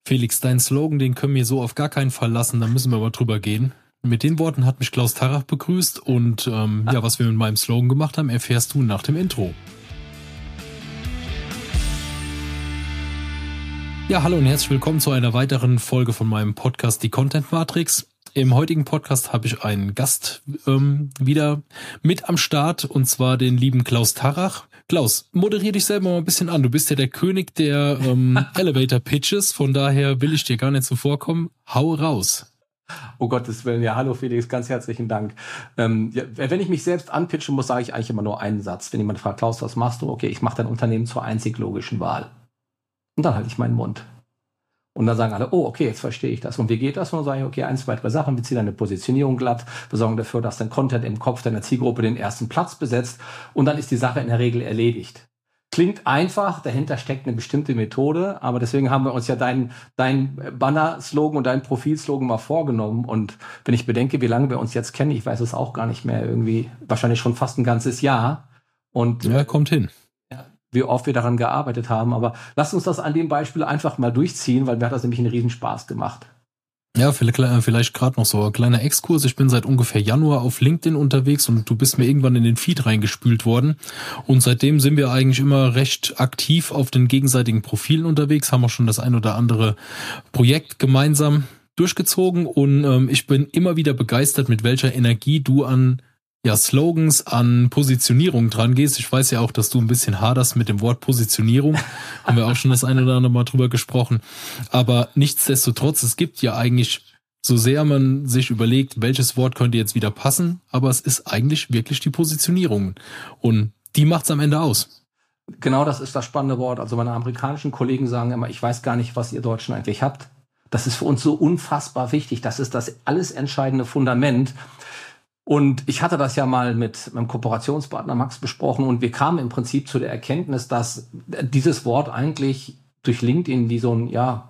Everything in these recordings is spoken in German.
Felix, dein Slogan, den können wir so auf gar keinen Fall lassen, da müssen wir aber drüber gehen. Mit den Worten hat mich Klaus Tarrach begrüßt und was wir mit meinem Slogan gemacht haben, erfährst du nach dem Intro. Ja, hallo und herzlich willkommen zu einer weiteren Folge von meinem Podcast Die Content Matrix. Im heutigen Podcast habe ich einen Gast wieder mit am Start, und zwar den lieben Klaus Tarrach. Klaus, moderier dich selber mal ein bisschen an. Du bist ja der König der Elevator Pitches, von daher will ich dir gar nicht zuvorkommen. Hau raus. Oh Gottes Willen, ja, hallo Felix, ganz herzlichen Dank. Wenn ich mich selbst anpitchen muss, sage ich eigentlich immer nur einen Satz. Wenn jemand fragt, Klaus, was machst du? Okay, ich mache dein Unternehmen zur einzig logischen Wahl. Und dann halte ich meinen Mund. Und dann sagen alle, oh, okay, jetzt verstehe ich das. Und wie geht das? Und dann sage ich, okay, 1, 2, 3 Sachen. Wir ziehen deine Positionierung glatt. Wir sorgen dafür, dass dein Content im Kopf deiner Zielgruppe den ersten Platz besetzt. Und dann ist die Sache in der Regel erledigt. Klingt einfach, dahinter steckt eine bestimmte Methode. Aber deswegen haben wir uns ja dein Banner-Slogan und dein Profil-Slogan mal vorgenommen. Und wenn ich bedenke, wie lange wir uns jetzt kennen, ich weiß es auch gar nicht mehr, irgendwie wahrscheinlich schon fast ein ganzes Jahr. Und ja, kommt hin. Wie oft wir daran gearbeitet haben. Aber lasst uns das an dem Beispiel einfach mal durchziehen, weil mir hat das nämlich einen Riesenspaß gemacht. Ja, vielleicht gerade noch so ein kleiner Exkurs. Ich bin seit ungefähr Januar auf LinkedIn unterwegs und du bist mir irgendwann in den Feed reingespült worden. Und seitdem sind wir eigentlich immer recht aktiv auf den gegenseitigen Profilen unterwegs, haben auch schon das ein oder andere Projekt gemeinsam durchgezogen. Und ich bin immer wieder begeistert, mit welcher Energie du an Slogans, an Positionierung dran gehst. Ich weiß ja auch, dass du ein bisschen haderst mit dem Wort Positionierung. Haben wir auch schon das eine oder andere Mal drüber gesprochen. Aber nichtsdestotrotz, es gibt ja eigentlich, so sehr man sich überlegt, welches Wort könnte jetzt wieder passen, aber es ist eigentlich wirklich die Positionierung. Und die macht's am Ende aus. Genau, das ist das spannende Wort. Also meine amerikanischen Kollegen sagen immer, ich weiß gar nicht, was ihr Deutschen eigentlich habt. Das ist für uns so unfassbar wichtig. Das ist das alles entscheidende Fundament. Und ich hatte das ja mal mit meinem Kooperationspartner Max besprochen und wir kamen im Prinzip zu der Erkenntnis, dass dieses Wort eigentlich durch LinkedIn wie so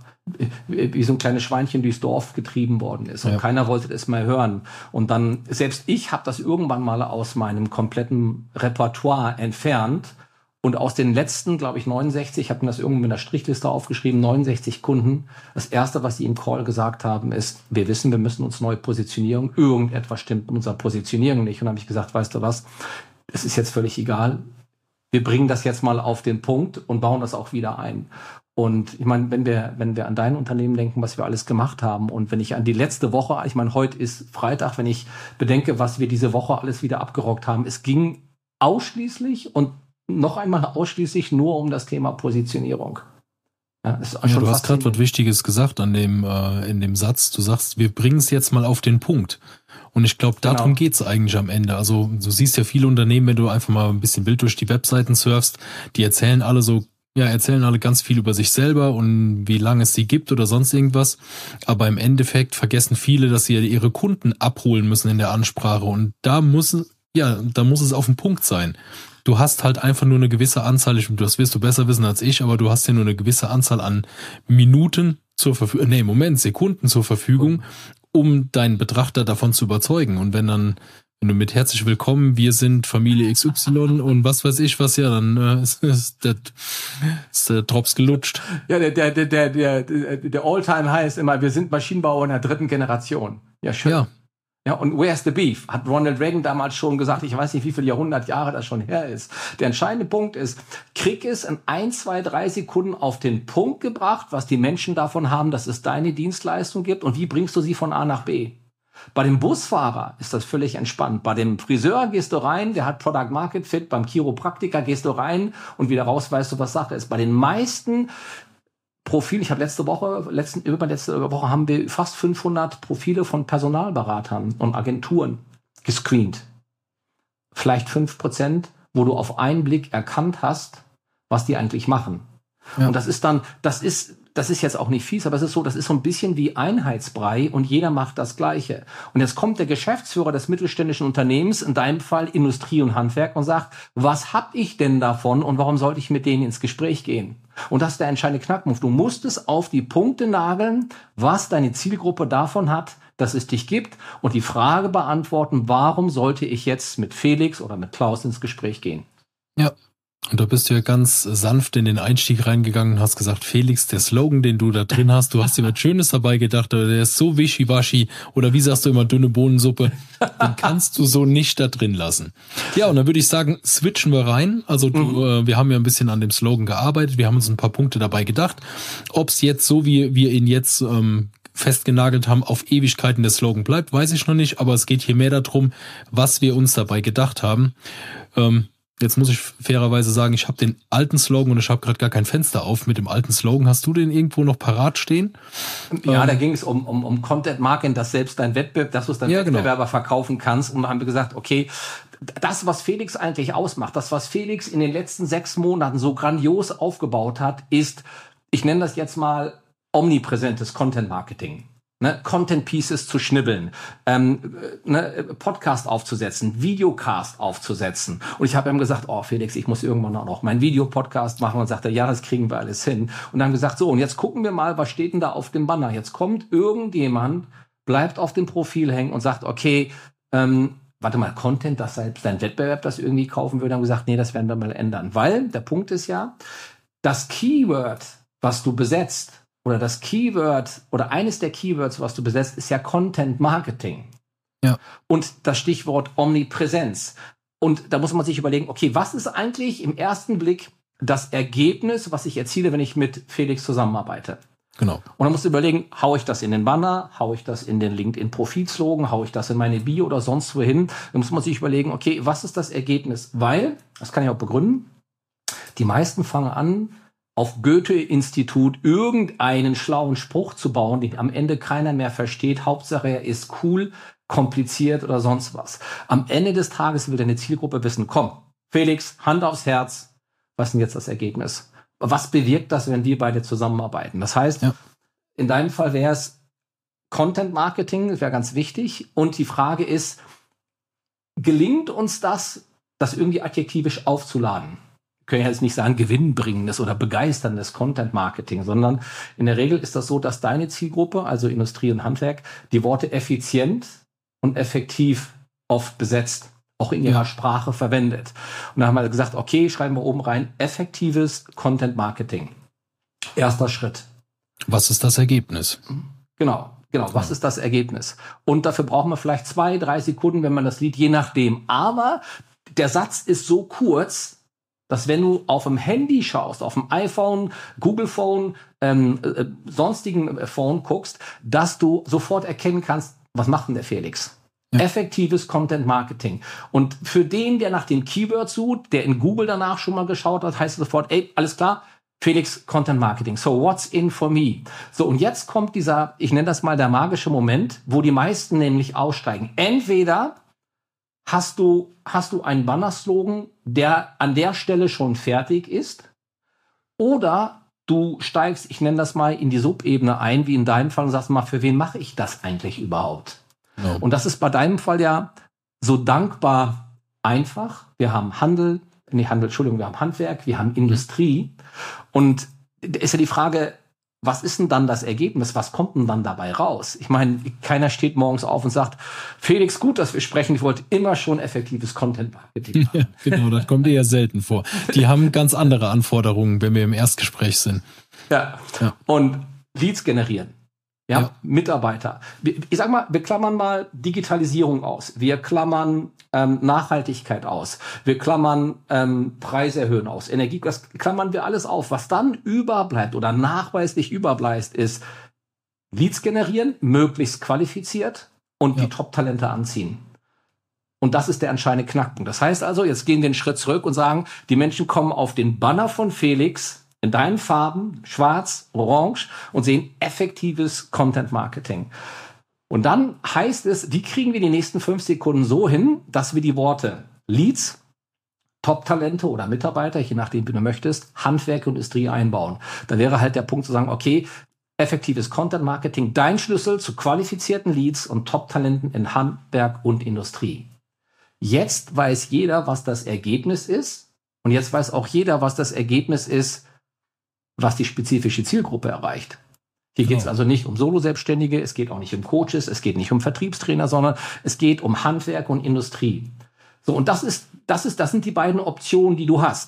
ein kleines Schweinchen durchs Dorf getrieben worden ist. Und keiner wollte das mehr hören. Und dann, selbst ich habe das irgendwann mal aus meinem kompletten Repertoire entfernt. Und aus den letzten, glaube ich, 69, ich habe mir das irgendwo mit einer Strichliste aufgeschrieben, 69 Kunden, das Erste, was sie im Call gesagt haben, ist, wir wissen, wir müssen uns neu positionieren. Irgendetwas stimmt mit unserer Positionierung nicht. Und dann habe ich gesagt, weißt du was, es ist jetzt völlig egal. Wir bringen das jetzt mal auf den Punkt und bauen das auch wieder ein. Und ich meine, wenn wir an dein Unternehmen denken, was wir alles gemacht haben, und wenn ich an die letzte Woche, ich meine, heute ist Freitag, wenn ich bedenke, was wir diese Woche alles wieder abgerockt haben, es ging ausschließlich und noch einmal ausschließlich nur um das Thema Positionierung. Ja, du hast gerade was Wichtiges gesagt in dem Satz. Du sagst, wir bringen es jetzt mal auf den Punkt. Und ich glaube, darum geht's eigentlich am Ende. Also du siehst ja viele Unternehmen, wenn du einfach mal ein bisschen wild durch die Webseiten surfst, die erzählen alle ganz viel über sich selber und wie lange es sie gibt oder sonst irgendwas. Aber im Endeffekt vergessen viele, dass sie ihre Kunden abholen müssen in der Ansprache. Und da muss es auf den Punkt sein. Du hast halt einfach nur eine gewisse Anzahl, das wirst du besser wissen als ich, aber du hast ja nur eine gewisse Anzahl an Minuten Sekunden zur Verfügung, um deinen Betrachter davon zu überzeugen. Und wenn du mit herzlich willkommen, wir sind Familie XY und was weiß ich was, dann ist der Drops gelutscht. Ja, der Alltime heißt immer, wir sind Maschinenbauer in der 3. Generation. Ja, schön. Ja, und where's the beef? Hat Ronald Reagan damals schon gesagt, ich weiß nicht, wie viele Jahrhundert Jahre das schon her ist. Der entscheidende Punkt ist, krieg es in 1, 2, 3 Sekunden auf den Punkt gebracht, was die Menschen davon haben, dass es deine Dienstleistung gibt und wie bringst du sie von A nach B. Bei dem Busfahrer ist das völlig entspannt. Bei dem Friseur gehst du rein, der hat Product Market Fit. Beim Chiropraktiker gehst du rein und wieder raus weißt du, was Sache ist. Bei den meisten Profil, ich habe letzte Woche haben wir fast 500 Profile von Personalberatern und Agenturen gescreent. Vielleicht 5%, wo du auf einen Blick erkannt hast, was die eigentlich machen. Ja. Und das ist jetzt auch nicht fies, aber es ist so, das ist so ein bisschen wie Einheitsbrei und jeder macht das Gleiche. Und jetzt kommt der Geschäftsführer des mittelständischen Unternehmens, in deinem Fall Industrie und Handwerk, und sagt, was hab ich denn davon und warum sollte ich mit denen ins Gespräch gehen? Und das ist der entscheidende Knackpunkt. Du musst es auf die Punkte nageln, was deine Zielgruppe davon hat, dass es dich gibt, und die Frage beantworten, warum sollte ich jetzt mit Felix oder mit Klaus ins Gespräch gehen? Ja. Und da bist du ja ganz sanft in den Einstieg reingegangen und hast gesagt, Felix, der Slogan, den du da drin hast, du hast dir was Schönes dabei gedacht, aber der ist so wischiwaschi oder wie sagst du immer, dünne Bohnensuppe, den kannst du so nicht da drin lassen. Ja, und dann würde ich sagen, switchen wir rein. Also wir haben ja ein bisschen an dem Slogan gearbeitet, wir haben uns ein paar Punkte dabei gedacht. Ob es jetzt so, wie wir ihn jetzt festgenagelt haben, auf Ewigkeiten der Slogan bleibt, weiß ich noch nicht, aber es geht hier mehr darum, was wir uns dabei gedacht haben. Jetzt muss ich fairerweise sagen, ich habe den alten Slogan und ich habe gerade gar kein Fenster auf mit dem alten Slogan. Hast du den irgendwo noch parat stehen? Ja, da ging es um Content Marketing, dass selbst dein Wettbewerb, dass du es deinem Wettbewerber verkaufen kannst. Und dann haben wir gesagt, okay, das, was Felix eigentlich ausmacht, das, was Felix in den letzten 6 Monaten so grandios aufgebaut hat, ist, ich nenne das jetzt mal omnipräsentes Content Marketing. Ne, Content Pieces zu schnibbeln, Podcast aufzusetzen, Videocast aufzusetzen. Und ich habe ihm gesagt, oh Felix, ich muss irgendwann auch noch meinen Videopodcast machen. Und sagte, ja, das kriegen wir alles hin. Und dann gesagt, so, und jetzt gucken wir mal, was steht denn da auf dem Banner? Jetzt kommt irgendjemand, bleibt auf dem Profil hängen und sagt, okay, warte mal, Content, dass selbst dein Wettbewerb das irgendwie kaufen würde. Haben gesagt, nee, das werden wir mal ändern. Weil der Punkt ist ja, das Keyword, was du besetzt, oder das Keyword oder eines der Keywords, was du besetzt, ist ja Content Marketing. Ja. Und das Stichwort Omnipräsenz. Und da muss man sich überlegen, okay, was ist eigentlich im ersten Blick das Ergebnis, was ich erziele, wenn ich mit Felix zusammenarbeite? Genau. Und dann musst du überlegen, hau ich das in den Banner, hau ich das in den LinkedIn-Profilslogan, hau ich das in meine Bio oder sonst wohin? Dann muss man sich überlegen, okay, was ist das Ergebnis? Weil, das kann ich auch begründen, die meisten fangen an, auf Goethe-Institut irgendeinen schlauen Spruch zu bauen, den am Ende keiner mehr versteht. Hauptsache, er ist cool, kompliziert oder sonst was. Am Ende des Tages will deine Zielgruppe wissen, komm, Felix, Hand aufs Herz, was ist denn jetzt das Ergebnis? Was bewirkt das, wenn wir beide zusammenarbeiten? Das heißt, in deinem Fall wäre es Content Marketing, das wäre ganz wichtig. Und die Frage ist, gelingt uns das irgendwie adjektivisch aufzuladen? Wir können ja jetzt nicht sagen, gewinnbringendes oder begeisterndes Content Marketing, sondern in der Regel ist das so, dass deine Zielgruppe, also Industrie und Handwerk, die Worte effizient und effektiv oft besetzt, auch in ihrer Sprache verwendet. Und da haben wir gesagt, okay, schreiben wir oben rein, effektives Content Marketing. Erster Schritt. Was ist das Ergebnis? Genau, was ist das Ergebnis? Und dafür brauchen wir vielleicht 2-3 Sekunden, wenn man das Lied, je nachdem. Aber der Satz ist so kurz, dass wenn du auf dem Handy schaust, auf dem iPhone, Google Phone, sonstigen Phone guckst, dass du sofort erkennen kannst, was macht denn der Felix? Ja. Effektives Content Marketing. Und für den, der nach dem Keyword sucht, der in Google danach schon mal geschaut hat, heißt es sofort, ey, alles klar, Felix Content Marketing. So, what's in for me? So, und jetzt kommt dieser, ich nenne das mal der magische Moment, wo die meisten nämlich aussteigen. Entweder hast du einen Banner-Slogan, der an der Stelle schon fertig ist, oder du steigst, ich nenne das mal, in die Subebene ein, wie in deinem Fall, und sagst mal, für wen mache ich das eigentlich überhaupt? No. Und das ist bei deinem Fall ja so dankbar einfach. Wir haben wir haben Handwerk, wir haben Industrie. Und ist ja die Frage, was ist denn dann das Ergebnis? Was kommt denn dann dabei raus? Ich meine, keiner steht morgens auf und sagt, Felix, gut, dass wir sprechen. Ich wollte immer schon effektives Content-Marketing machen. Ja, genau, das kommt eher selten vor. Die haben ganz andere Anforderungen, wenn wir im Erstgespräch sind. Ja. Und Leads generieren. Ja, Mitarbeiter. Ich sag mal, wir klammern mal Digitalisierung aus. Wir klammern Nachhaltigkeit aus. Wir klammern Preise erhöhen aus. Energie, das klammern wir alles auf. Was dann überbleibt oder nachweislich überbleibt, ist Leads generieren, möglichst qualifiziert und die Top-Talente anziehen. Und das ist der entscheidende Knackpunkt. Das heißt also, jetzt gehen wir einen Schritt zurück und sagen, die Menschen kommen auf den Banner von Felix in deinen Farben, schwarz, orange, und sehen effektives Content Marketing. Und dann heißt es, wie kriegen wir die nächsten 5 Sekunden so hin, dass wir die Worte Leads, Top-Talente oder Mitarbeiter, je nachdem, wie du möchtest, Handwerk und Industrie einbauen. Da wäre halt der Punkt zu sagen, okay, effektives Content Marketing, dein Schlüssel zu qualifizierten Leads und Top-Talenten in Handwerk und Industrie. Jetzt weiß jeder, was das Ergebnis ist. Und jetzt weiß auch jeder, was das Ergebnis ist, was die spezifische Zielgruppe erreicht. Hier geht es also nicht um Solo-Selbstständige, es geht auch nicht um Coaches, es geht nicht um Vertriebstrainer, sondern es geht um Handwerk und Industrie. So, und das sind die beiden Optionen, die du hast.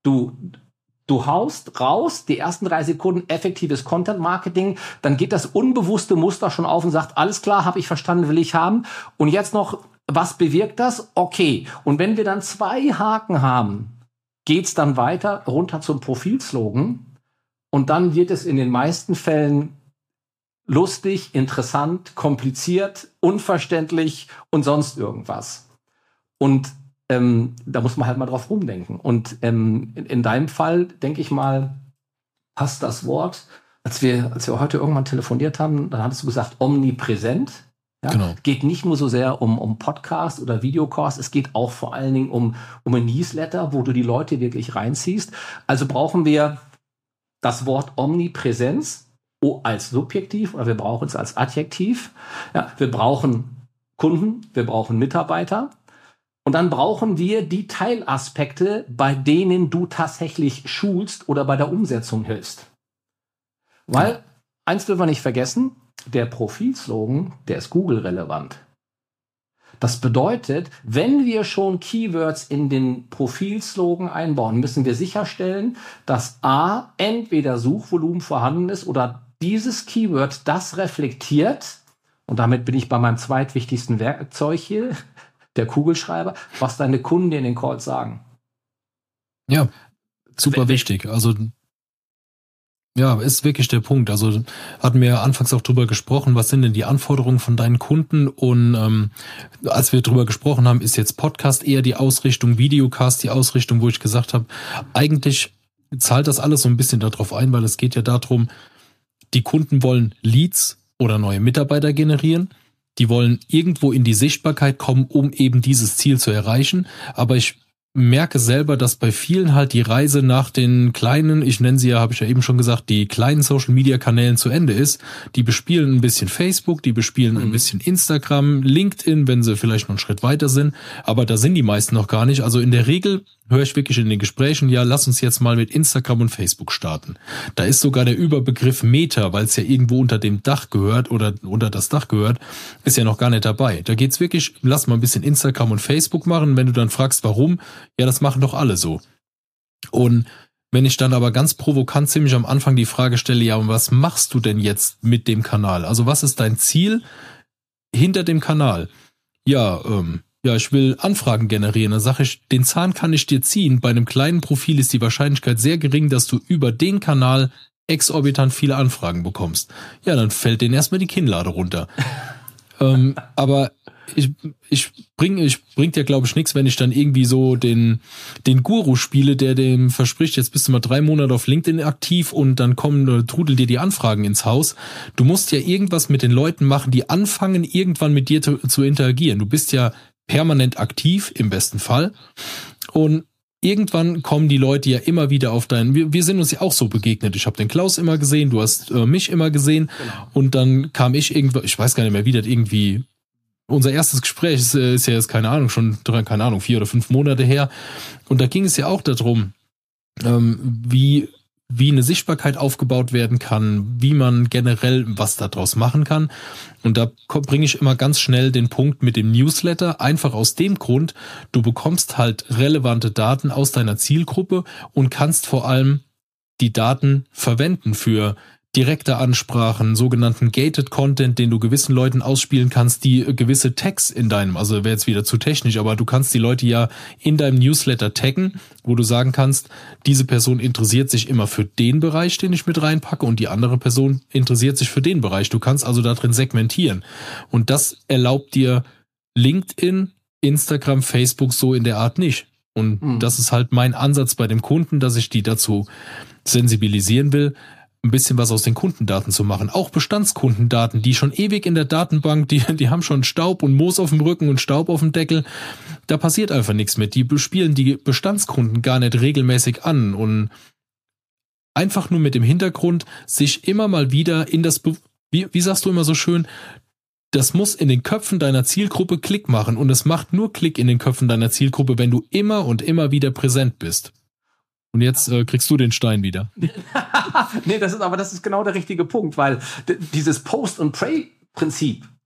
Du haust raus, die ersten 3 Sekunden effektives Content-Marketing, dann geht das unbewusste Muster schon auf und sagt, alles klar, habe ich verstanden, will ich haben. Und jetzt noch, was bewirkt das? Okay. Und wenn wir dann 2 Haken haben, geht's dann weiter runter zum Profilslogan. Und dann wird es in den meisten Fällen lustig, interessant, kompliziert, unverständlich und sonst irgendwas. Und da muss man halt mal drauf rumdenken. Und in deinem Fall, denke ich mal, passt das Wort. Als wir heute irgendwann telefoniert haben, dann hattest du gesagt, omnipräsent. Ja? Genau. Es geht nicht nur so sehr um Podcast oder Videocast, es geht auch vor allen Dingen um ein Newsletter, wo du die Leute wirklich reinziehst. Also brauchen wir das Wort Omnipräsenz als Subjektiv oder wir brauchen es als Adjektiv. Ja, wir brauchen Kunden, wir brauchen Mitarbeiter. Und dann brauchen wir die Teilaspekte, bei denen du tatsächlich schulst oder bei der Umsetzung hilfst. Weil, eins dürfen wir nicht vergessen, der Profilslogan, der ist Google-relevant. Das bedeutet, wenn wir schon Keywords in den Profilslogan einbauen, müssen wir sicherstellen, dass A, entweder Suchvolumen vorhanden ist oder dieses Keyword das reflektiert, und damit bin ich bei meinem zweitwichtigsten Werkzeug hier, der Kugelschreiber, was deine Kunden dir in den Calls sagen. Ja, super wichtig. Also ja, ist wirklich der Punkt. Also hatten wir anfangs auch drüber gesprochen, was sind denn die Anforderungen von deinen Kunden? Und als wir drüber gesprochen haben, ist jetzt Podcast eher die Ausrichtung, Videocast die Ausrichtung, wo ich gesagt habe, eigentlich zahlt das alles so ein bisschen darauf ein, weil es geht ja darum, die Kunden wollen Leads oder neue Mitarbeiter generieren. Die wollen irgendwo in die Sichtbarkeit kommen, um eben dieses Ziel zu erreichen. Aber ich merke selber, dass bei vielen halt die Reise nach den kleinen, ich nenne sie ja, habe ich ja eben schon gesagt, die kleinen Social-Media-Kanälen zu Ende ist. Die bespielen ein bisschen Facebook, die bespielen ein bisschen Instagram, LinkedIn, wenn sie vielleicht noch einen Schritt weiter sind. Aber da sind die meisten noch gar nicht. Also in der Regel höre ich wirklich in den Gesprächen, ja, lass uns jetzt mal mit Instagram und Facebook starten. Da ist sogar der Überbegriff Meta, weil es ja irgendwo unter dem Dach gehört oder unter das Dach gehört, ist ja noch gar nicht dabei. Da geht's wirklich, lass mal ein bisschen Instagram und Facebook machen. Wenn du dann fragst, warum, ja, das machen doch alle so. Und wenn ich dann aber ganz provokant ziemlich am Anfang die Frage stelle, ja, und was machst du denn jetzt mit dem Kanal? Also was ist dein Ziel hinter dem Kanal? Ja, ich will Anfragen generieren. Dann sage ich, den Zahn kann ich dir ziehen. Bei einem kleinen Profil ist die Wahrscheinlichkeit sehr gering, dass du über den Kanal exorbitant viele Anfragen bekommst. Ja, dann fällt denen erstmal die Kinnlade runter. Aber bringt ja, glaube ich, nichts, wenn ich dann irgendwie so den Guru spiele, der dem verspricht, jetzt bist du mal 3 Monate auf LinkedIn aktiv und dann trudeln dir die Anfragen ins Haus. Du musst ja irgendwas mit den Leuten machen, die anfangen, irgendwann mit dir zu interagieren. Du bist ja permanent aktiv, im besten Fall. Und irgendwann kommen die Leute ja immer wieder auf wir sind uns ja auch so begegnet. Ich habe den Klaus immer gesehen, du hast mich immer gesehen. Genau. Und dann kam ich irgendwann, ich weiß gar nicht mehr, wie das irgendwie, unser erstes Gespräch ist ja jetzt, keine Ahnung, 4 oder 5 Monate her. Und da ging es ja auch darum, wie eine Sichtbarkeit aufgebaut werden kann, wie man generell was daraus machen kann. Und da bringe ich immer ganz schnell den Punkt mit dem Newsletter, einfach aus dem Grund, du bekommst halt relevante Daten aus deiner Zielgruppe und kannst vor allem die Daten verwenden für direkte Ansprachen, sogenannten Gated Content, den du gewissen Leuten ausspielen kannst, die gewisse Tags in deinem, also wäre jetzt wieder zu technisch, aber du kannst die Leute ja in deinem Newsletter taggen, wo du sagen kannst, diese Person interessiert sich immer für den Bereich, den ich mit reinpacke und die andere Person interessiert sich für den Bereich. Du kannst also da drin segmentieren und das erlaubt dir LinkedIn, Instagram, Facebook so in der Art nicht. Und das ist halt mein Ansatz bei dem Kunden, dass ich die dazu sensibilisieren will, ein bisschen was aus den Kundendaten zu machen. Auch Bestandskundendaten, die schon ewig in der Datenbank, die haben schon Staub und Moos auf dem Rücken und Staub auf dem Deckel. Da passiert einfach nichts mit. Die bespielen die Bestandskunden gar nicht regelmäßig an und einfach nur mit dem Hintergrund, sich immer mal wieder in das, wie sagst du immer so schön, das muss in den Köpfen deiner Zielgruppe Klick machen und es macht nur Klick in den Köpfen deiner Zielgruppe, wenn du immer und immer wieder präsent bist. Und jetzt kriegst du den Stein wieder. Nee, das ist genau der richtige Punkt, weil dieses Post-and-Pray-Prinzip,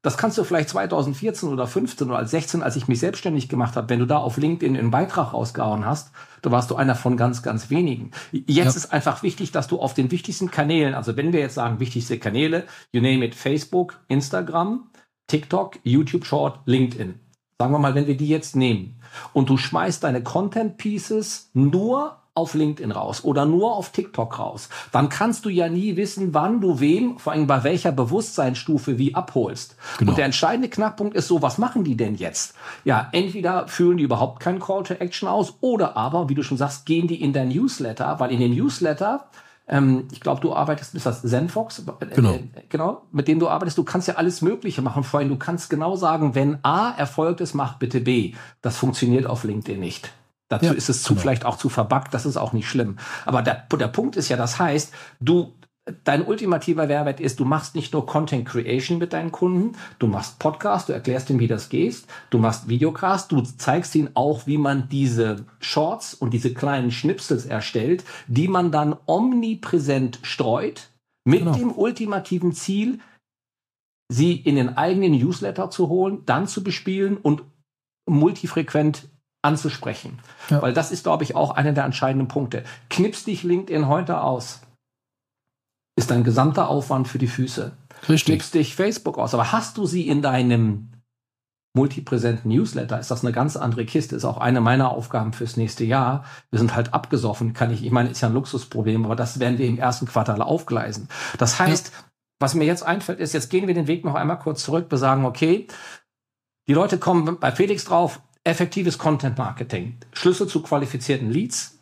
Das kannst du vielleicht 2014 oder 15 oder als 16, als ich mich selbstständig gemacht habe, wenn du da auf LinkedIn einen Beitrag rausgehauen hast, da warst du einer von ganz, ganz wenigen. Jetzt ist einfach wichtig, dass du auf den wichtigsten Kanälen, also wenn wir jetzt sagen, wichtigste Kanäle, you name it, Facebook, Instagram, TikTok, YouTube Short, LinkedIn. Sagen wir mal, wenn wir die jetzt nehmen und du schmeißt deine Content Pieces nur auf LinkedIn raus oder nur auf TikTok raus, dann kannst du ja nie wissen, wann du wem, vor allem bei welcher Bewusstseinsstufe wie abholst. Genau. Und der entscheidende Knackpunkt ist so, was machen die denn jetzt? Ja, entweder führen die überhaupt keinen Call to Action aus oder aber, wie du schon sagst, gehen die in dein Newsletter, weil in den Newsletter, ich glaube, du arbeitest, ist das Zenfox? Genau, mit dem du arbeitest, du kannst ja alles Mögliche machen. Vor allem, du kannst genau sagen, wenn A erfolgt ist, mach bitte B. Das funktioniert auf LinkedIn nicht. Dazu ist es vielleicht auch zu verbuggt, das ist auch nicht schlimm. Aber der Punkt ist ja, das heißt, dein ultimativer Mehrwert ist, du machst nicht nur Content Creation mit deinen Kunden, du machst Podcast, du erklärst ihnen, wie das geht, du machst Videocast, du zeigst ihnen auch, wie man diese Shorts und diese kleinen Schnipsels erstellt, die man dann omnipräsent streut, mit dem ultimativen Ziel, sie in den eigenen Newsletter zu holen, dann zu bespielen und multifrequent anzusprechen. Ja. Weil das ist, glaube ich, auch einer der entscheidenden Punkte. Knippst dich LinkedIn heute aus, ist ein gesamter Aufwand für die Füße. Richtig. Knippst dich Facebook aus, aber hast du sie in deinem multipräsenten Newsletter, ist das eine ganz andere Kiste. Ist auch eine meiner Aufgaben fürs nächste Jahr. Wir sind halt abgesoffen, ich meine, ist ja ein Luxusproblem, aber das werden wir im ersten Quartal aufgleisen. Das heißt, was mir jetzt einfällt, ist, jetzt gehen wir den Weg noch einmal kurz zurück. Wir sagen, okay, die Leute kommen bei Felix drauf, effektives Content-Marketing, Schlüssel zu qualifizierten Leads,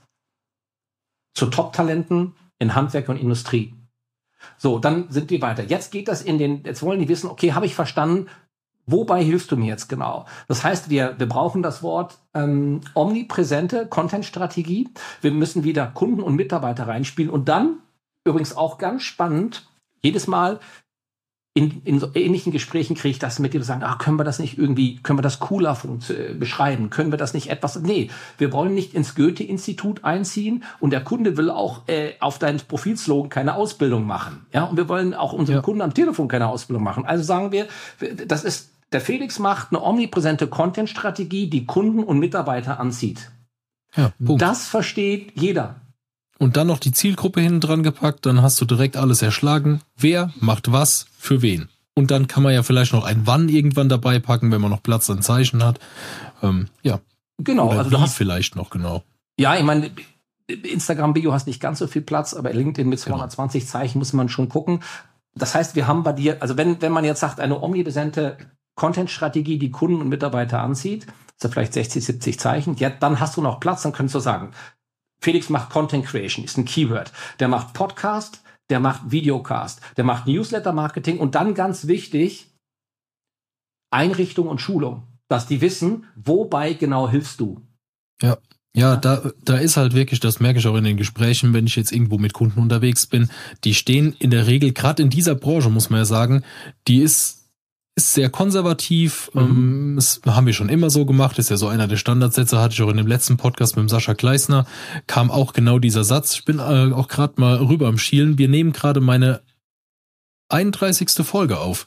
zu Top-Talenten in Handwerk und Industrie. So, dann sind die weiter. Jetzt wollen die wissen, okay, habe ich verstanden, wobei hilfst du mir jetzt genau? Das heißt, wir brauchen das Wort omnipräsente Content-Strategie. Wir müssen wieder Kunden und Mitarbeiter reinspielen und dann, übrigens auch ganz spannend, jedes Mal in so ähnlichen Gesprächen kriege ich das mit, die sagen, können wir das cooler beschreiben? Können wir das nicht etwas? Nee, wir wollen nicht ins Goethe-Institut einziehen und der Kunde will auch auf deinen Profilslogan keine Ausbildung machen. Ja, und wir wollen auch unseren Kunden am Telefon keine Ausbildung machen. Also sagen wir, der Felix macht eine omnipräsente Content-Strategie, die Kunden und Mitarbeiter anzieht. Ja, Punkt. Das versteht jeder. Und dann noch die Zielgruppe hinten dran gepackt, dann hast du direkt alles erschlagen. Wer macht was für wen? Und dann kann man ja vielleicht noch ein Wann irgendwann dabei packen, wenn man noch Platz an Zeichen hat. Genau. Oder also du hast vielleicht noch, genau. Ja, ich meine, Instagram-Bio hast nicht ganz so viel Platz, aber LinkedIn mit 220 Zeichen muss man schon gucken. Das heißt, wir haben bei dir, also wenn man jetzt sagt, eine omnipräsente Content-Strategie, die Kunden und Mitarbeiter anzieht, ist ja vielleicht 60, 70 Zeichen, ja, dann hast du noch Platz, dann könntest du sagen, Felix macht Content Creation, ist ein Keyword. Der macht Podcast, der macht Videocast, der macht Newsletter-Marketing und dann ganz wichtig, Einrichtung und Schulung, dass die wissen, wobei genau hilfst du. Ja, da ist halt wirklich, das merke ich auch in den Gesprächen, wenn ich jetzt irgendwo mit Kunden unterwegs bin, die stehen in der Regel, gerade in dieser Branche, muss man ja sagen, die ist sehr konservativ, das haben wir schon immer so gemacht, ist ja so einer der Standardsätze, hatte ich auch in dem letzten Podcast mit dem Sascha Kleisner, kam auch genau dieser Satz, ich bin auch gerade mal rüber am Schielen, wir nehmen gerade meine 31. Folge auf.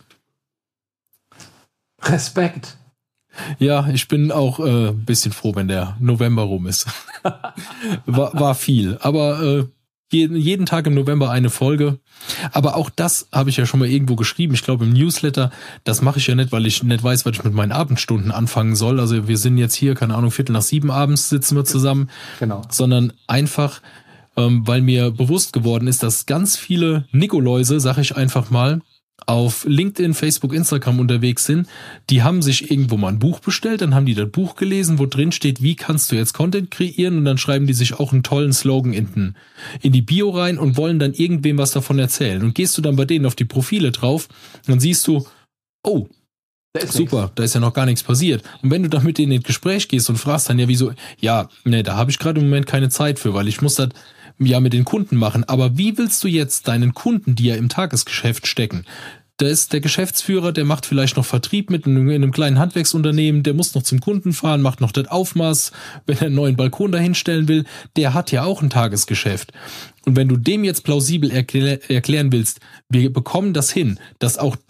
Respekt. Ja, ich bin auch ein bisschen froh, wenn der November rum ist. war viel, aber jeden Tag im November eine Folge. Aber auch das habe ich ja schon mal irgendwo geschrieben. Ich glaube im Newsletter, das mache ich ja nicht, weil ich nicht weiß, was ich mit meinen Abendstunden anfangen soll. Also wir sind jetzt hier, keine Ahnung, 6:45 abends sitzen wir zusammen. Genau. Sondern einfach, weil mir bewusst geworden ist, dass ganz viele Nikoläuse, sag ich einfach mal, auf LinkedIn, Facebook, Instagram unterwegs sind, die haben sich irgendwo mal ein Buch bestellt, dann haben die das Buch gelesen, wo drin steht, wie kannst du jetzt Content kreieren und dann schreiben die sich auch einen tollen Slogan in die Bio rein und wollen dann irgendwem was davon erzählen. Und gehst du dann bei denen auf die Profile drauf, dann siehst du, oh, super, da ist ja noch gar nichts passiert. Und wenn du dann mit denen ins Gespräch gehst und fragst dann ja, wieso, ja, ne, da habe ich gerade im Moment keine Zeit für, weil ich muss das ja mit den Kunden machen. Aber wie willst du jetzt deinen Kunden, die ja im Tagesgeschäft stecken, da ist der Geschäftsführer, der macht vielleicht noch Vertrieb mit in einem kleinen Handwerksunternehmen, der muss noch zum Kunden fahren, macht noch das Aufmaß, wenn er einen neuen Balkon dahinstellen will, der hat ja auch ein Tagesgeschäft. Und wenn du dem jetzt plausibel erklären willst, wir bekommen das hin, dass auch du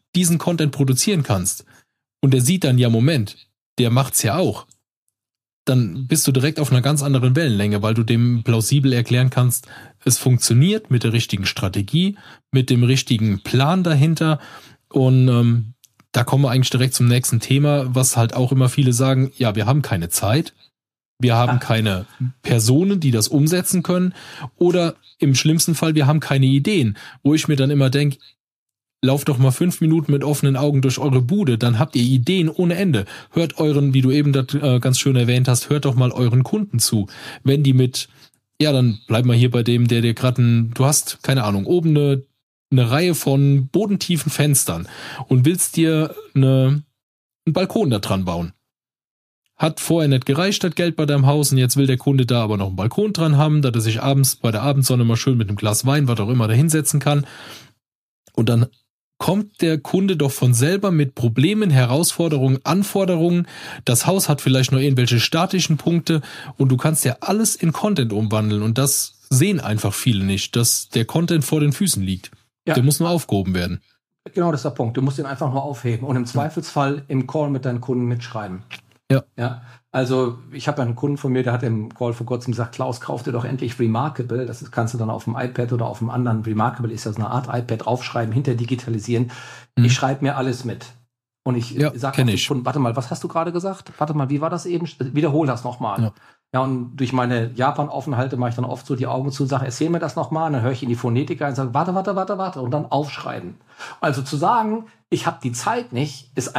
diesen Content produzieren kannst und der sieht dann, ja Moment, der macht's ja auch, dann bist du direkt auf einer ganz anderen Wellenlänge, weil du dem plausibel erklären kannst, es funktioniert mit der richtigen Strategie, mit dem richtigen Plan dahinter. Und da kommen wir eigentlich direkt zum nächsten Thema, was halt auch immer viele sagen, ja, wir haben keine Zeit, wir haben keine Personen, die das umsetzen können, oder im schlimmsten Fall, wir haben keine Ideen, wo ich mir dann immer denke, lauft doch mal 5 Minuten mit offenen Augen durch eure Bude, dann habt ihr Ideen ohne Ende. Hört euren, wie du eben das ganz schön erwähnt hast, hört doch mal euren Kunden zu. Wenn die dann bleib mal hier bei dem, der dir gerade du hast, keine Ahnung, oben eine Reihe von bodentiefen Fenstern und willst dir einen Balkon da dran bauen. Hat vorher nicht gereicht, das Geld bei deinem Haus, und jetzt will der Kunde da aber noch einen Balkon dran haben, dass er sich abends bei der Abendsonne mal schön mit einem Glas Wein, was auch immer, da hinsetzen kann. Und dann kommt der Kunde doch von selber mit Problemen, Herausforderungen, Anforderungen. Das Haus hat vielleicht noch irgendwelche statischen Punkte und du kannst ja alles in Content umwandeln, und das sehen einfach viele nicht, dass der Content vor den Füßen liegt. Ja. Der muss nur aufgehoben werden. Genau, das ist der Punkt. Du musst ihn einfach nur aufheben und im Zweifelsfall im Call mit deinen Kunden mitschreiben. Ja. Also ich habe einen Kunden von mir, der hat im Call vor kurzem gesagt, Klaus, kauf dir doch endlich Remarkable. Das kannst du dann auf dem iPad oder auf dem anderen, Remarkable ist ja so eine Art iPad, draufschreiben, hinterdigitalisieren. Ich schreibe mir alles mit. Und ich sage auf den Kunden, warte mal, was hast du gerade gesagt? Warte mal, wie war das eben? Wiederhol das nochmal. Ja, und durch meine Japan-Aufenthalte mache ich dann oft so die Augen zu und sage, erzähl mir das nochmal. Dann höre ich in die Phonetik ein und sage, warte. Und dann aufschreiben. Also zu sagen, ich habe die Zeit nicht, ist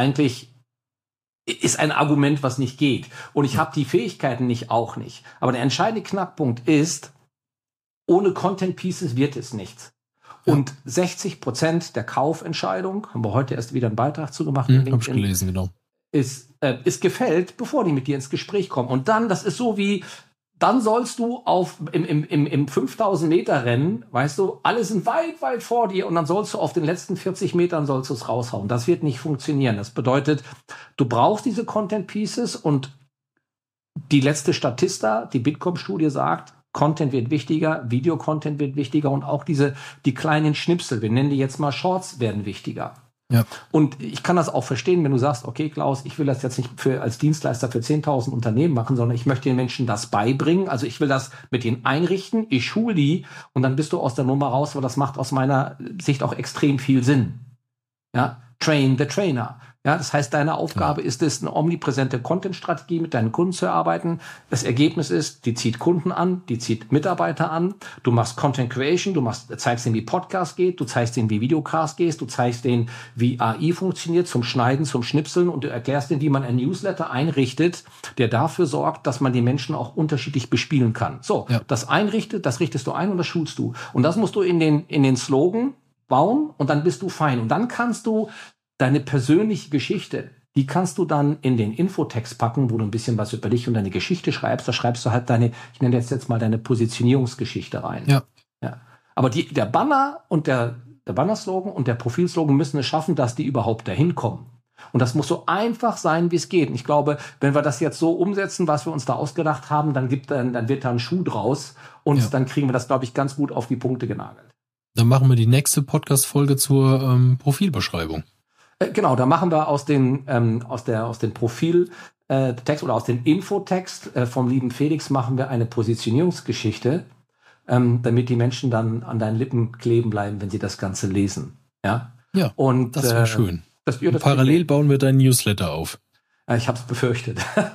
ein Argument, was nicht geht. Und ich habe die Fähigkeiten auch nicht. Aber der entscheidende Knackpunkt ist, ohne Content Pieces wird es nichts. Ja. Und 60% der Kaufentscheidung, haben wir heute erst wieder einen Beitrag zu gemacht, habe ich gelesen, genau, ist gefällt, bevor die mit dir ins Gespräch kommen. Und dann, das ist so wie, dann sollst du im 5000 Meter Rennen, weißt du, alle sind weit, weit vor dir, und dann sollst du auf den letzten 40 Metern sollst du es raushauen. Das wird nicht funktionieren. Das bedeutet, du brauchst diese Content Pieces, und die letzte Statista, die Bitkom-Studie sagt, Content wird wichtiger, Video-Content wird wichtiger, und auch die kleinen Schnipsel, wir nennen die jetzt mal Shorts, werden wichtiger. Ja. Und ich kann das auch verstehen, wenn du sagst, okay, Klaus, ich will das jetzt nicht als Dienstleister für 10.000 Unternehmen machen, sondern ich möchte den Menschen das beibringen. Also ich will das mit ihnen einrichten, ich schule die, und dann bist du aus der Nummer raus, weil das macht aus meiner Sicht auch extrem viel Sinn. Ja, train the trainer. Ja, das heißt, deine Aufgabe ist es, eine omnipräsente Content-Strategie mit deinen Kunden zu erarbeiten. Das Ergebnis ist, die zieht Kunden an, die zieht Mitarbeiter an. Du machst Content Creation, zeigst denen, wie Podcast geht, du zeigst denen, wie Videocast geht, du zeigst denen, wie AI funktioniert zum Schneiden, zum Schnipseln, und du erklärst denen, wie man ein Newsletter einrichtet, der dafür sorgt, dass man die Menschen auch unterschiedlich bespielen kann. So, das richtest du ein und das schulst du. Und das musst du in den Slogan bauen, und dann bist du fein. Und dann kannst du deine persönliche Geschichte, die kannst du dann in den Infotext packen, wo du ein bisschen was über dich und deine Geschichte schreibst. Da schreibst du halt ich nenne jetzt mal deine Positionierungsgeschichte rein. Ja. Aber der Banner und der Banner-Slogan und der Profilslogan müssen es schaffen, dass die überhaupt dahin kommen. Und das muss so einfach sein, wie es geht. Und ich glaube, wenn wir das jetzt so umsetzen, was wir uns da ausgedacht haben, dann wird da ein Schuh draus, und dann kriegen wir das, glaube ich, ganz gut auf die Punkte genagelt. Dann machen wir die nächste Podcast-Folge zur Profilbeschreibung. Genau, da machen wir aus den Profiltext oder aus dem Infotext vom lieben Felix machen wir eine Positionierungsgeschichte, damit die Menschen dann an deinen Lippen kleben bleiben, wenn sie das Ganze lesen. Ja, und das wäre schön. Parallel bauen wir deinen Newsletter auf. Ich habe es befürchtet.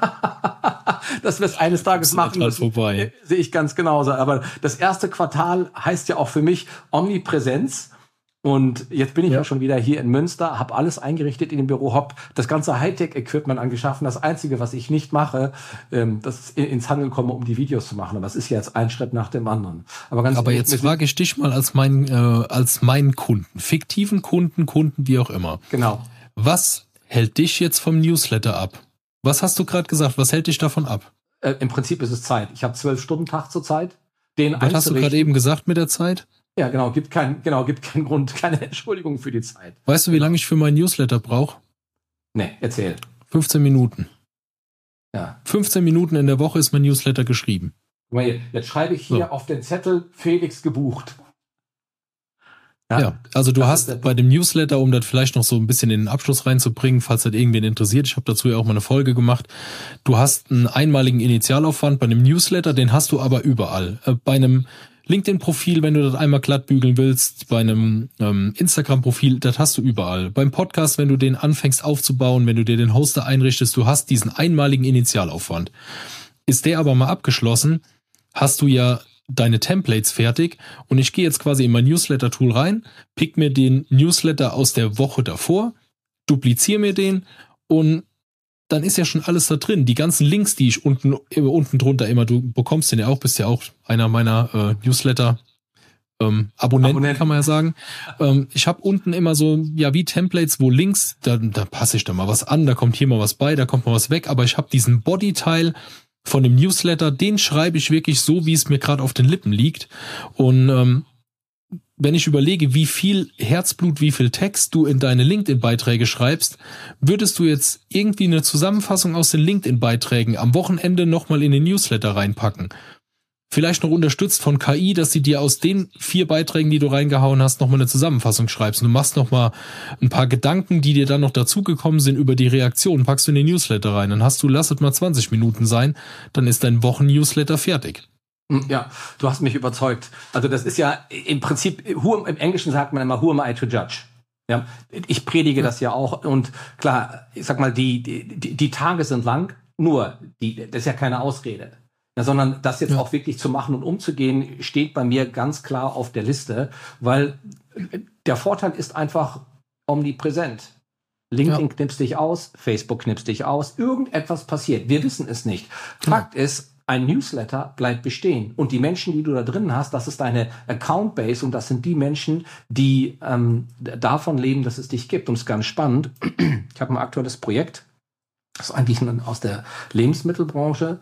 Dass wir es eines Tages machen, das sehe ich ganz genauso. Aber das erste Quartal heißt ja auch für mich Omnipräsenz. Und jetzt bin ich ja schon wieder hier in Münster, habe alles eingerichtet in dem Büro, habe das ganze Hightech-Equipment angeschaffen. Das Einzige, was ich nicht mache, dass ich ins Handeln komme, um die Videos zu machen. Aber es ist ja jetzt ein Schritt nach dem anderen. Aber jetzt frage ich dich mal als meinen Kunden, fiktiven Kunden, wie auch immer. Genau. Was hält dich jetzt vom Newsletter ab? Was hast du gerade gesagt? Was hält dich davon ab? Im Prinzip ist es Zeit. Ich habe 12-Stunden-Tag zur Zeit. Was hast du gerade eben gesagt mit der Zeit? Ja, genau, gibt keinen Grund, keine Entschuldigung für die Zeit. Weißt du, wie lange ich für meinen Newsletter brauche? Nee, erzähl. 15 Minuten. Ja. 15 Minuten in der Woche ist mein Newsletter geschrieben. Jetzt schreibe ich hier auf den Zettel Felix gebucht. Ja, also du hast bei dem Newsletter, um das vielleicht noch so ein bisschen in den Abschluss reinzubringen, falls das irgendwen interessiert, ich habe dazu ja auch mal eine Folge gemacht, du hast einen einmaligen Initialaufwand bei einem Newsletter, den hast du aber überall. Bei einem LinkedIn-Profil, wenn du das einmal glatt bügeln willst, bei einem Instagram-Profil, das hast du überall. Beim Podcast, wenn du den anfängst aufzubauen, wenn du dir den Hoster einrichtest, du hast diesen einmaligen Initialaufwand. Ist der aber mal abgeschlossen, hast du ja deine Templates fertig und ich gehe jetzt quasi in mein Newsletter-Tool rein, pick mir den Newsletter aus der Woche davor, dupliziere mir den und dann ist ja schon alles da drin. Die ganzen Links, die ich unten drunter immer, du bekommst den ja auch, bist ja auch einer meiner Newsletter Abonnenten, kann man ja sagen. Ich habe unten immer so, ja, wie Templates, wo Links, da passe ich da mal was an, da kommt hier mal was bei, da kommt mal was weg, aber ich habe diesen Body-Teil von dem Newsletter, den schreibe ich wirklich so, wie es mir gerade auf den Lippen liegt. Und wenn ich überlege, wie viel Herzblut, wie viel Text du in deine LinkedIn-Beiträge schreibst, würdest du jetzt irgendwie eine Zusammenfassung aus den LinkedIn-Beiträgen am Wochenende nochmal in den Newsletter reinpacken? Vielleicht noch unterstützt von KI, dass sie dir aus den 4 Beiträgen, die du reingehauen hast, nochmal eine Zusammenfassung schreibst. Und du machst nochmal ein paar Gedanken, die dir dann noch dazugekommen sind über die Reaktion, packst du in den Newsletter rein. Dann hast du, lass es mal 20 Minuten sein, dann ist dein Wochen-Newsletter fertig. Ja, du hast mich überzeugt. Also das ist ja im Prinzip, im Englischen sagt man immer, who am I to judge? Ja, ich predige das ja auch und klar, ich sag mal, die Tage sind lang, nur das ist ja keine Ausrede. Ja, sondern das jetzt auch wirklich zu machen und umzugehen, steht bei mir ganz klar auf der Liste, weil der Vorteil ist einfach omnipräsent. LinkedIn knipst dich aus, Facebook knipst dich aus, irgendetwas passiert. Wir wissen es nicht. Fakt ist, ein Newsletter bleibt bestehen. Und die Menschen, die du da drin hast, das ist deine Account-Base und das sind die Menschen, die davon leben, dass es dich gibt. Und es ist ganz spannend. Ich habe ein aktuelles Projekt, das ist eigentlich aus der Lebensmittelbranche.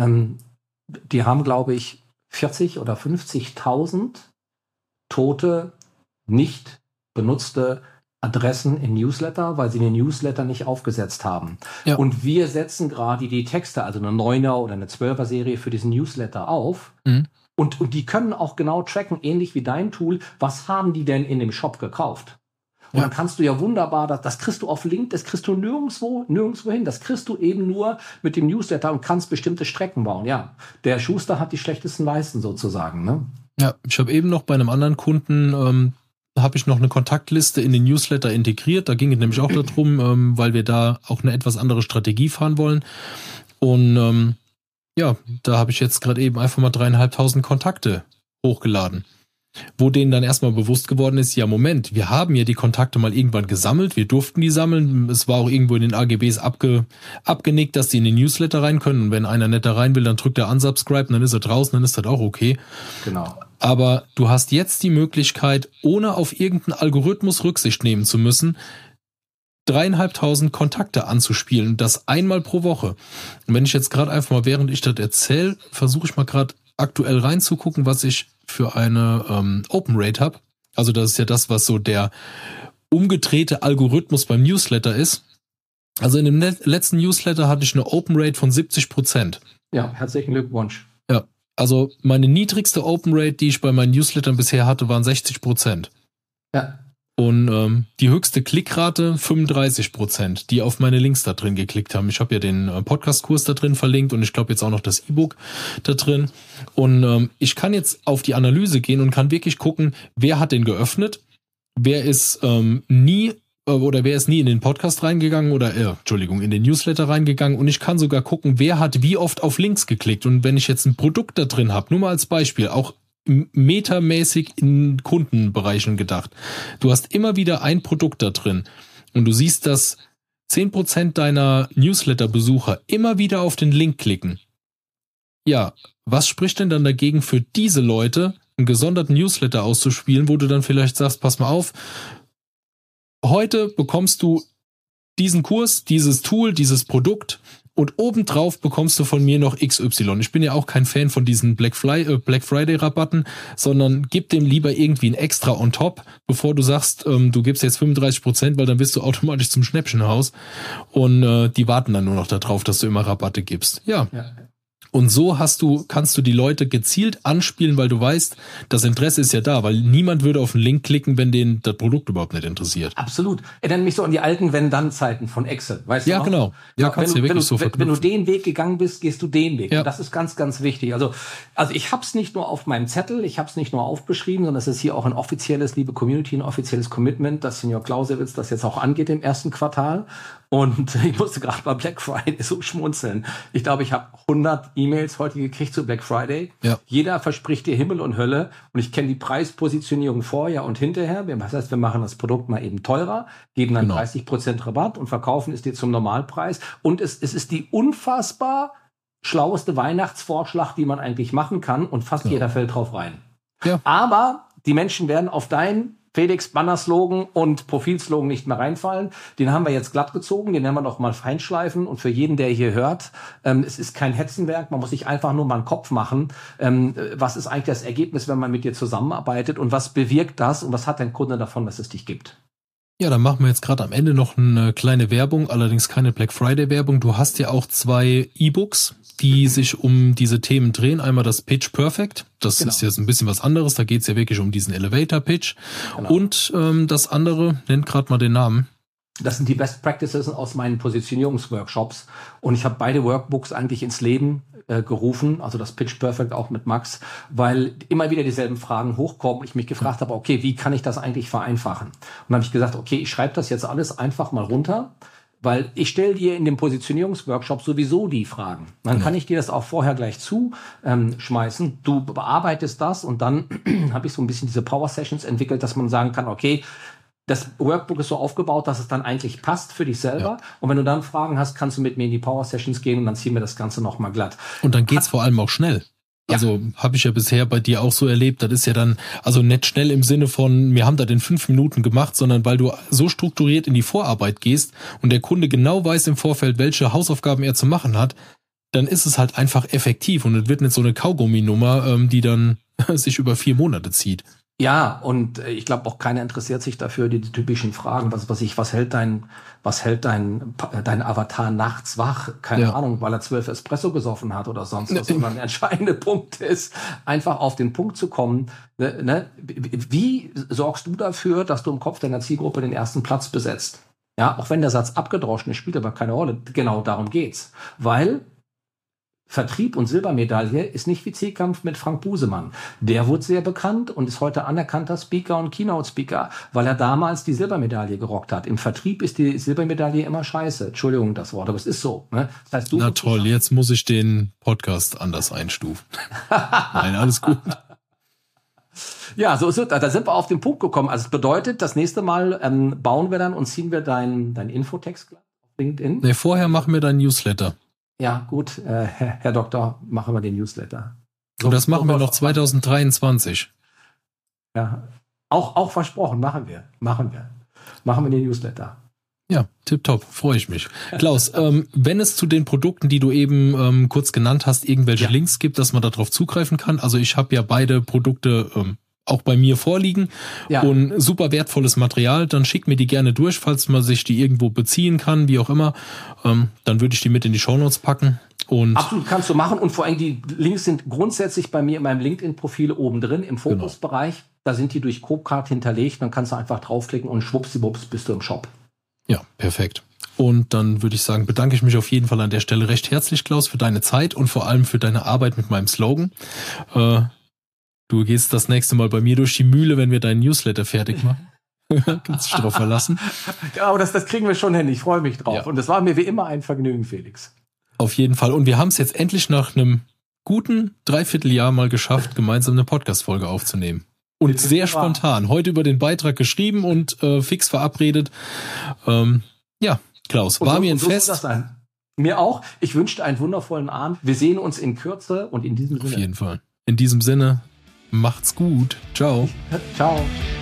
Die haben, glaube ich, 40 oder 50.000 tote, nicht benutzte Adressen in Newsletter, weil sie den Newsletter nicht aufgesetzt haben. Ja. Und wir setzen gerade die Texte, also eine 9er oder eine 12er Serie für diesen Newsletter auf. Mhm. Und die können auch genau tracken, ähnlich wie dein Tool, was haben die denn in dem Shop gekauft? Und dann kannst du ja wunderbar, das kriegst du auf LinkedIn, das kriegst du nirgendwo hin. Das kriegst du eben nur mit dem Newsletter und kannst bestimmte Strecken bauen. Ja, der Schuster hat die schlechtesten Leisten sozusagen. Ne? Ja, ich habe eben noch bei einem anderen Kunden, habe ich noch eine Kontaktliste in den Newsletter integriert. Da ging es nämlich auch darum, weil wir da auch eine etwas andere Strategie fahren wollen. Und ja, da habe ich jetzt gerade eben einfach mal 3.500 Kontakte hochgeladen. Wo denen dann erstmal bewusst geworden ist, ja Moment, wir haben ja die Kontakte mal irgendwann gesammelt, wir durften die sammeln, es war auch irgendwo in den AGBs abgenickt, dass die in den Newsletter rein können und wenn einer nicht da rein will, dann drückt er unsubscribe und dann ist er draußen, dann ist das auch okay. Genau. Aber du hast jetzt die Möglichkeit, ohne auf irgendeinen Algorithmus Rücksicht nehmen zu müssen, 3.500 Kontakte anzuspielen, das einmal pro Woche. Und wenn ich jetzt gerade einfach mal, während ich das erzähle, versuche ich mal gerade aktuell reinzugucken, was ich für eine Open Rate habe. Also das ist ja das, was so der umgedrehte Algorithmus beim Newsletter ist. Also in dem letzten Newsletter hatte ich eine Open Rate von 70%. Ja, herzlichen Glückwunsch. Ja, also meine niedrigste Open Rate, die ich bei meinen Newslettern bisher hatte, waren 60%. Ja. Und die höchste Klickrate 35%, die auf meine Links da drin geklickt haben. Ich habe ja den Podcast-Kurs da drin verlinkt und ich glaube jetzt auch noch das E-Book da drin. Und ich kann jetzt auf die Analyse gehen und kann wirklich gucken, wer hat den geöffnet, wer ist nie in den Podcast reingegangen oder in den Newsletter reingegangen und ich kann sogar gucken, wer hat wie oft auf Links geklickt. Und wenn ich jetzt ein Produkt da drin habe, nur mal als Beispiel, auch metamäßig in Kundenbereichen gedacht. Du hast immer wieder ein Produkt da drin und du siehst, dass 10% deiner Newsletter-Besucher immer wieder auf den Link klicken. Ja, was spricht denn dann dagegen für diese Leute, einen gesonderten Newsletter auszuspielen, wo du dann vielleicht sagst, pass mal auf, heute bekommst du diesen Kurs, dieses Tool, dieses Produkt und obendrauf bekommst du von mir noch XY. Ich bin ja auch kein Fan von diesen Black Friday-Rabatten, sondern gib dem lieber irgendwie ein Extra on top, bevor du sagst, du gibst jetzt 35%, weil dann bist du automatisch zum Schnäppchenhaus und die warten dann nur noch darauf, dass du immer Rabatte gibst. Ja. Und so kannst du die Leute gezielt anspielen, weil du weißt, das Interesse ist ja da, weil niemand würde auf einen Link klicken, wenn den das Produkt überhaupt nicht interessiert. Absolut. Erinnert mich so an die alten Wenn-Dann-Zeiten von Excel, weißt du? Ja, genau. Ja, kannst du wirklich so verknüpfen. Wenn du den Weg gegangen bist, gehst du den Weg. Ja. Und das ist ganz, ganz wichtig. Also ich hab's nicht nur auf meinem Zettel, ich hab's nicht nur aufbeschrieben, sondern es ist hier auch ein offizielles, liebe Community, ein offizielles Commitment, dass Senior Clausewitz das jetzt auch angeht im ersten Quartal. Und ich musste gerade bei Black Friday so schmunzeln. Ich glaube, ich habe 100 E-Mails heute gekriegt zu Black Friday. Ja. Jeder verspricht dir Himmel und Hölle. Und ich kenne die Preispositionierung vorher und hinterher. Das heißt, wir machen das Produkt mal eben teurer, geben dann 30% Rabatt und verkaufen es dir zum Normalpreis. Und es ist die unfassbar schlaueste Weihnachtsvorschlag, die man eigentlich machen kann. Und fast jeder fällt drauf rein. Ja. Aber die Menschen werden auf dein Felix-Banner-Slogan und Profilslogan nicht mehr reinfallen. Den haben wir jetzt glatt gezogen, den werden wir noch mal feinschleifen. Und für jeden, der hier hört, es ist kein Hetzenwerk, man muss sich einfach nur mal einen Kopf machen. Was ist eigentlich das Ergebnis, wenn man mit dir zusammenarbeitet und was bewirkt das und was hat dein Kunde davon, dass es dich gibt? Ja, dann machen wir jetzt gerade am Ende noch eine kleine Werbung, allerdings keine Black Friday-Werbung. Du hast ja auch 2 E-Books, die sich um diese Themen drehen. Einmal das Pitch Perfect, das ist jetzt ein bisschen was anderes, da geht's ja wirklich um diesen Elevator-Pitch. Genau. Und das andere, nennt gerade mal den Namen. Das sind die Best Practices aus meinen Positionierungsworkshops. Und ich habe beide Workbooks eigentlich ins Leben gerufen, also das Pitch Perfect auch mit Max, weil immer wieder dieselben Fragen hochkommen und ich mich gefragt habe, okay, wie kann ich das eigentlich vereinfachen? Und dann habe ich gesagt, okay, ich schreibe das jetzt alles einfach mal runter, weil ich stelle dir in dem Positionierungsworkshop sowieso die Fragen. Dann kann ich dir das auch vorher gleich schmeißen. Du bearbeitest das und dann habe ich so ein bisschen diese Power Sessions entwickelt, dass man sagen kann, okay, das Workbook ist so aufgebaut, dass es dann eigentlich passt für dich selber. Ja. Und wenn du dann Fragen hast, kannst du mit mir in die Power Sessions gehen und dann ziehen wir das Ganze nochmal glatt. Und dann geht's vor allem auch schnell. Ja. Also habe ich ja bisher bei dir auch so erlebt. Das ist ja dann, also nicht schnell im Sinne von, wir haben das in 5 Minuten gemacht, sondern weil du so strukturiert in die Vorarbeit gehst und der Kunde genau weiß im Vorfeld, welche Hausaufgaben er zu machen hat, dann ist es halt einfach effektiv und es wird nicht so eine Kaugummi-Nummer, die dann sich über 4 Monate zieht. Ja, und ich glaube auch keiner interessiert sich dafür, die typischen Fragen, was hält dein Avatar nachts wach? Keine Ahnung, weil er 12 Espresso gesoffen hat oder sonst was. Sondern der entscheidende Punkt ist, einfach auf den Punkt zu kommen. Ne? Wie sorgst du dafür, dass du im Kopf deiner Zielgruppe den ersten Platz besetzt? Ja, auch wenn der Satz abgedroschen ist, spielt aber keine Rolle. Genau darum geht's. Weil Vertrieb und Silbermedaille ist nicht wie Zielkampf mit Frank Busemann. Der wurde sehr bekannt und ist heute anerkannter Speaker und Keynote-Speaker, weil er damals die Silbermedaille gerockt hat. Im Vertrieb ist die Silbermedaille immer scheiße. Entschuldigung, das Wort, aber es ist so. Ne? Das heißt, na toll, jetzt muss ich den Podcast anders einstufen. Nein, alles gut. Ja, so ist es. Da sind wir auf den Punkt gekommen. Also es bedeutet, das nächste Mal bauen wir dann und ziehen wir dein Infotext auf LinkedIn. Nee, vorher machen wir dein Newsletter. Ja, gut, Herr Doktor, machen wir den Newsletter. So, und das machen wir noch 2023. Ja, auch versprochen, machen wir. Machen wir den Newsletter. Ja, tipptopp, freue ich mich. Klaus, wenn es zu den Produkten, die du eben kurz genannt hast, irgendwelche Links gibt, dass man darauf zugreifen kann. Also ich habe ja beide Produkte auch bei mir vorliegen und super wertvolles Material, dann schick mir die gerne durch, falls man sich die irgendwo beziehen kann, wie auch immer, dann würde ich die mit in die Shownotes packen. Und absolut, kannst du machen und vor allem die Links sind grundsätzlich bei mir in meinem LinkedIn-Profil oben drin im Fokusbereich, da sind die durch Copecard hinterlegt, dann kannst du einfach draufklicken und schwuppsiwupps bist du im Shop. Ja, perfekt. Und dann würde ich sagen, bedanke ich mich auf jeden Fall an der Stelle recht herzlich, Klaus, für deine Zeit und vor allem für deine Arbeit mit meinem Slogan. Du gehst das nächste Mal bei mir durch die Mühle, wenn wir deinen Newsletter fertig machen. Kannst dich drauf verlassen. Ja, aber das kriegen wir schon hin. Ich freue mich drauf. Ja. Und das war mir wie immer ein Vergnügen, Felix. Auf jeden Fall. Und wir haben es jetzt endlich nach einem guten Dreivierteljahr mal geschafft, gemeinsam eine Podcast-Folge aufzunehmen. Und sehr spontan. Heute über den Beitrag geschrieben und fix verabredet. Ja, Klaus, war mir ein Fest. Soll das sein. Mir auch. Ich wünsche dir einen wundervollen Abend. Wir sehen uns in Kürze und in diesem Sinne. Auf jeden Fall. In diesem Sinne. Macht's gut. Ciao. Ciao.